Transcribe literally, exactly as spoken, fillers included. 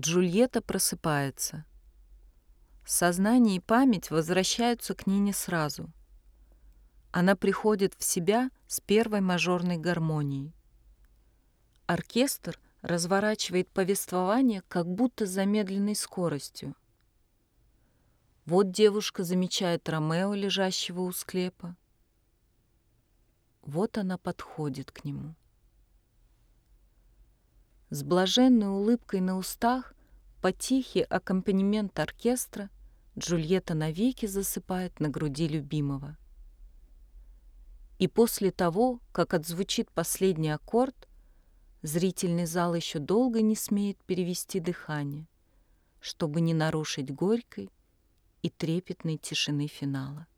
Джульетта просыпается. Сознание и память возвращаются к ней не сразу. Она приходит в себя с первой мажорной гармонией. Оркестр разворачивает повествование как будто с замедленной скоростью. Вот девушка замечает Ромео, лежащего у склепа. Вот она подходит к нему. С блаженной улыбкой на устах, под тихий аккомпанемент оркестра, Джульетта навеки засыпает на груди любимого. И после того, как отзвучит последний аккорд, зрительный зал еще долго не смеет перевести дыхание, чтобы не нарушить горькой и трепетной тишины финала.